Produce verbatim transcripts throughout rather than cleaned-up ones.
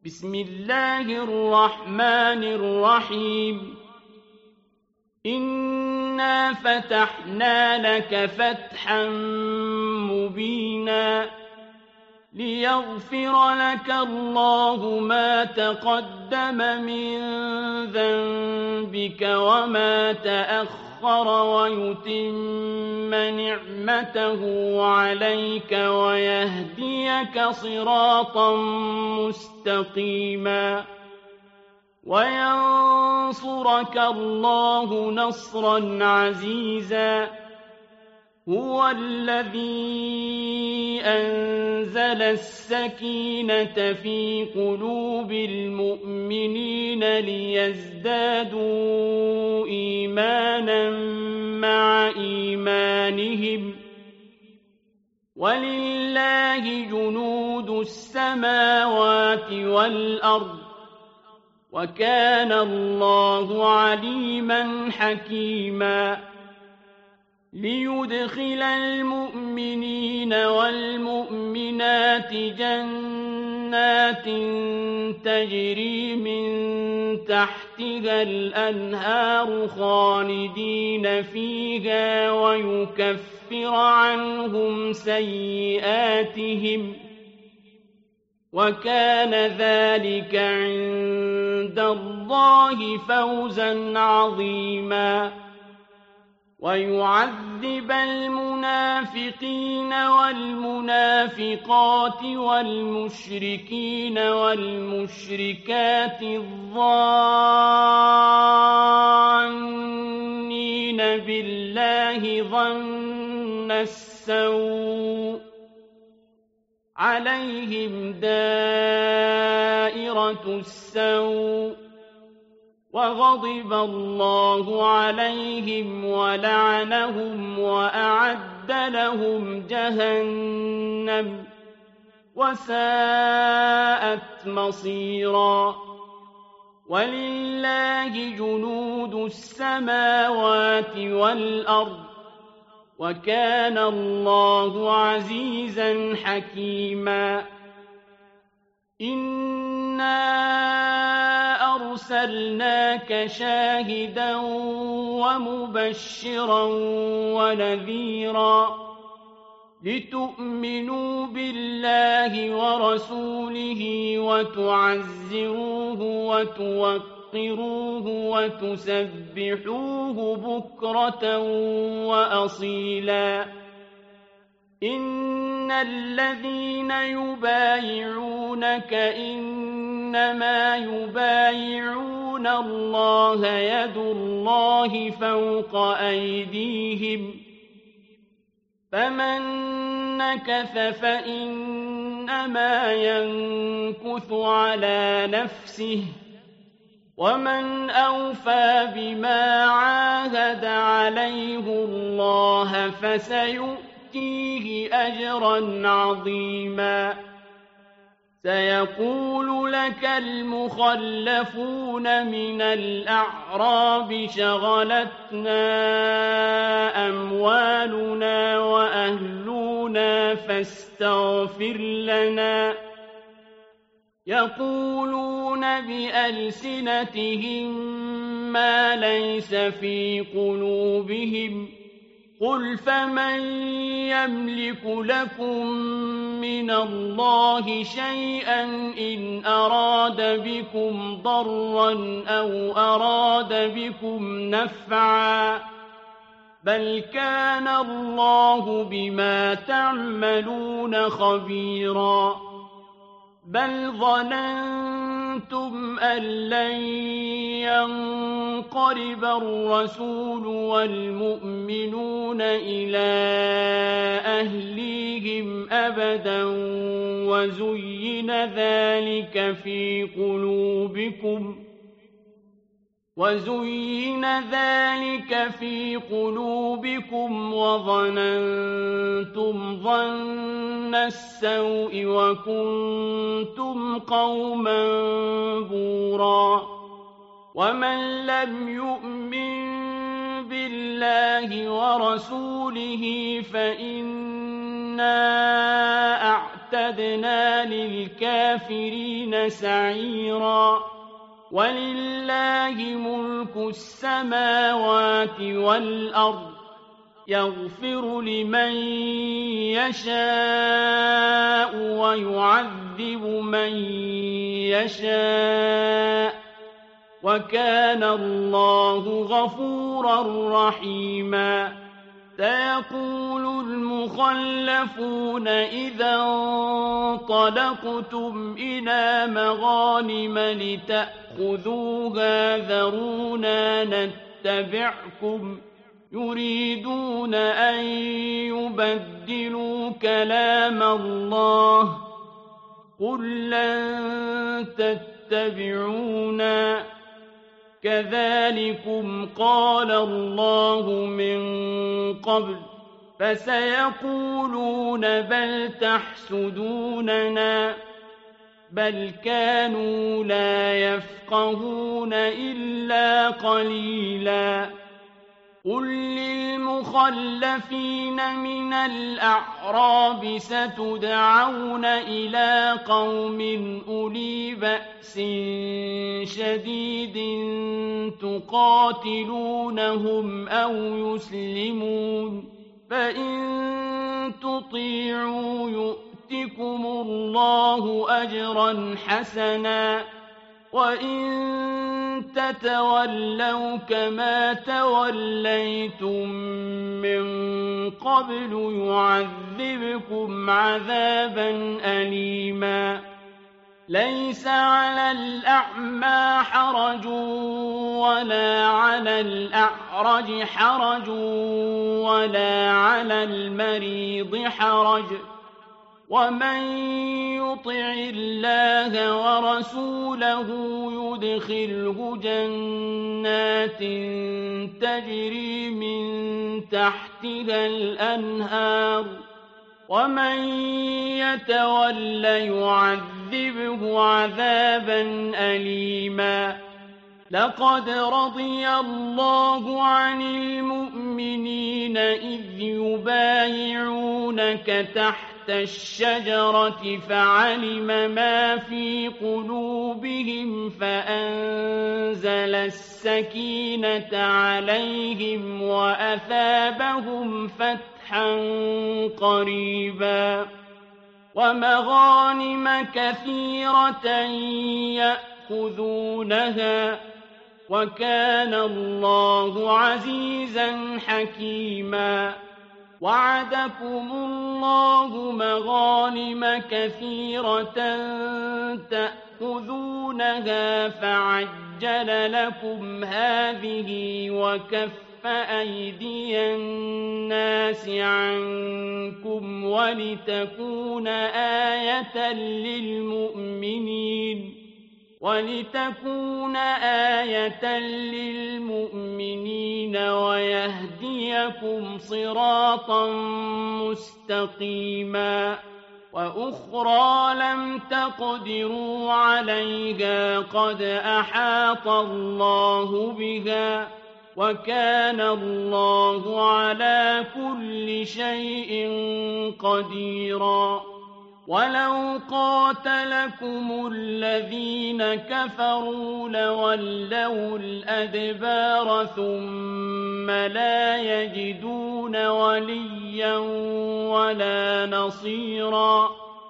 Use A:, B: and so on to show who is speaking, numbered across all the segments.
A: بسم الله الرحمن الرحيم إنا فتحنا لك فتحا مبينا ليغفر لك الله ما تقدم من ذنبك وما تأخر ويتم نعمته عليك ويهديك صراطا مستقيما وينصرك الله نصرا عزيزا هو الذي أنزل السكينة في قلوب المؤمنين ليزدادوا إيمانا مع إيمانهم ولله جنود السماوات والأرض وكان الله عليما حكيما ليدخل المؤمنين والمؤمنات جنات تجري من تحتها الأنهار خالدين فيها ويكفر عنهم سيئاتهم وكان ذلك عند الله فوزا عظيما ويعذب المنافقين والمنافقات والمشركين والمشركات الظانين بالله ظن السوء عليهم دائرة السوء وغضب الله عليهم ولعنهم وأعد لهم جهنم وساءت مصيرا ولله جنود السماوات والأرض وكان الله عزيزا حكيما إنا أرسلناك شاهدا ومبشرا ونذيرا لتؤمنوا بالله ورسوله وتعزروه وتوقروه وتسبحوه بكرة وأصيلا إن الذين يبايعونك إنما يبايعون الله يد الله فوق أيديهم فمن نكث فإنما ينكث على نفسه ومن أوفى بما عاهد عليه الله فسيؤتيه فيه أجرا عظيما سيقول لك المخلفون من الأعراب شغلتنا أموالنا وأهلنا فاستغفر لنا يقولون بألسنتهم ما ليس في قلوبهم قل فمن يملك لكم من الله شيئا إن أراد بكم ضرا أو أراد بكم نفعا بل كان الله بما تعملون خبيرا بل ظننتم أن لن ينقلب الرسول والمؤمنون إلى أهليهم أبدا وزين ذلك في قلوبكم وزين ذلك في قلوبكم وظننتم ظن السوء وكنتم قوما بورا ومن لم يؤمن بالله ورسوله فإنا أعتقد وأعتدنا للكافرين سعيرا ولله ملك السماوات والأرض يغفر لمن يشاء ويعذب من يشاء وكان الله غفورا رحيما سيقول المخلفون إذا انطلقتم إلى مغانم لتأخذوها ذرونا نتبعكم يريدون أن يبدلوا كلام الله قل لن تتبعونا كذلكم قال الله من قبل فسيقولون بل تحسدوننا بل كانوا لا يفقهون إلا قليلا قل للمخلفين من الأعراب ستدعون إلى قوم أولي بأس شديد تقاتلونهم أو يسلمون فإن تطيعوا يؤتكم الله أجرا حسنا وإن تتولوا كما توليتم من قبل يعذبكم عذابا أليما ليس على الأعمى حرج ولا على الأعرج حرج ولا على المريض حرج ومن يطع الله ورسوله يدخله جنات تجري من تحتها الأنهار ومن يتول يعذبه عذابا أليما لقد رضي الله عن المؤمنين إذ يبايعونك تحت الشجرة فعلم ما في قلوبهم فأنزل السكينة عليهم وأثابهم فتحا قريبا ومغانم كثيرة يأخذونها وكان الله عزيزا حكيما وعدكم الله مغانم كثيرة تأخذونها فعجل لكم هذه وكف أيدي الناس عنكم ولتكون آية للمؤمنين ولتكون آية للمؤمنين ويهديكم صراطا مستقيما وأخرى لم تقدروا عليها قد أحاط الله بها وكان الله على كل شيء قديرا ولو قاتلكم الذين كفروا لولوا الأدبار ثم لا يجدون وليا ولا نصيرا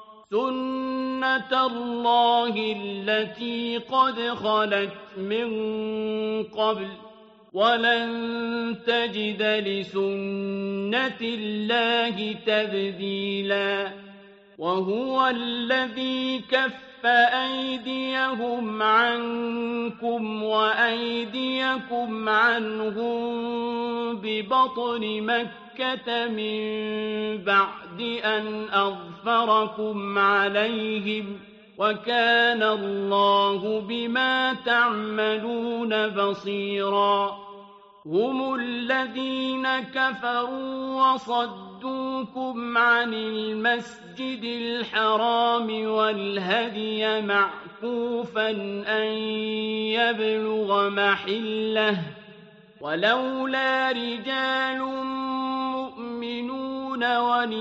A: سنة الله التي قد خلت من قبل ولن تجد لسنة الله تبديلا وهو الذي كف أيديهم عنكم وأيديكم عنهم ببطن مكة من بعد أن أظفركم عليهم وكان الله بما تعملون بصيرا هم الذين كفروا وصدوكم عن المسجد الحرام والهدي معكوفا أن يبلغ محله ولولا رجال مؤمنون مؤمنون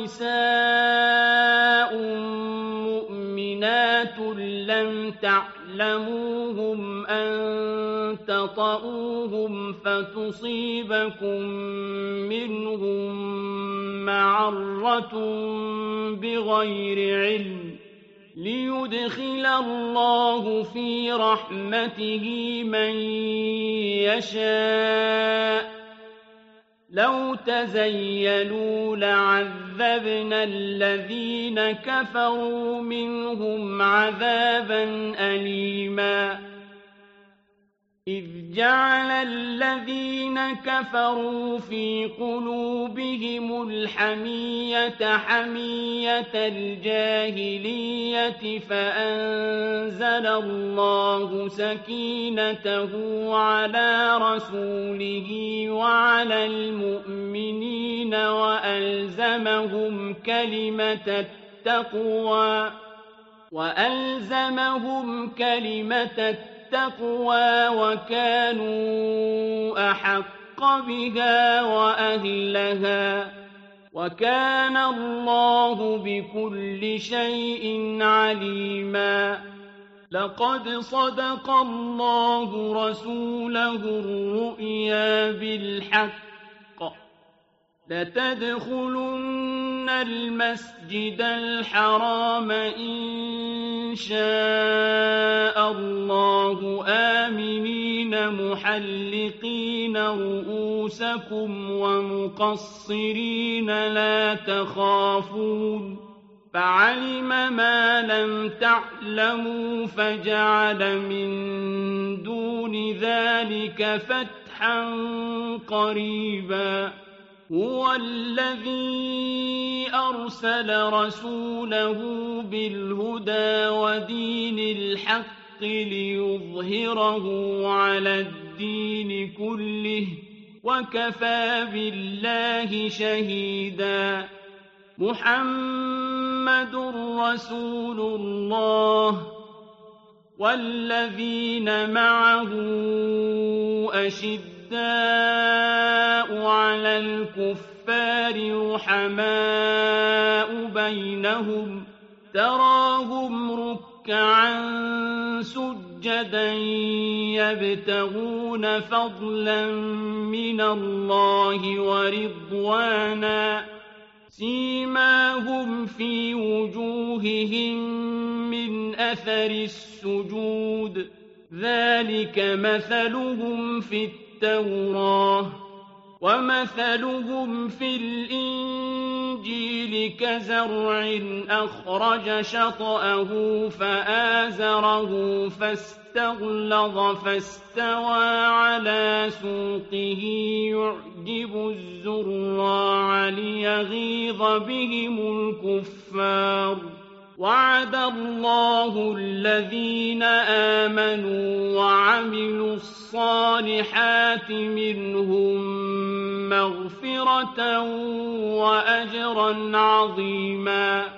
A: ونساء مؤمنات لم تعلموهم أن تطؤوهم فتصيبكم منهم معرة بغير علم ليدخل الله في رحمته من يشاء لو تزيلوا لعذبنا الذين كفروا منهم عذابا أليما إذ جعل الذين كفروا في قلوبهم الحمية حمية الجاهلية فأنزل الله سكينته على رسوله وعلى المؤمنين وألزمهم كلمة التقوى وألزمهم كلمة التقوى التقوى وكانوا أحق بها وأهلها وكان الله بكل شيء عليما لقد صدق الله رسوله الرؤيا بالحق لتدخلن المسجد الحرام إن شاء الله آمنين محلقين رؤوسكم ومقصرين لا تخافون فعلم ما لم تعلموا فجعل من دون ذلك فتحا قريبا هو الذي أرسل رسوله بالهدى ودين الحق ليظهره على الدين كله وكفى بالله شهيدا محمد رسول الله والذين معه أشداء على الكفار رحماء بينهم تراهم ركعا سجدا يبتغون فضلا من الله ورضوانا سيماهم في وجوههم من أثر السجود ذلك مثلهم في التوراة ومثلهم في الإنجيل كزرع أخرج شطأه فآزره فاستغلظ فاستوى على سوقه يعجب الزراع ليغيظ بهم الكفار وعد الله الذين آمنوا وعملوا الصالحات منهم مغفرة وأجرا عظيما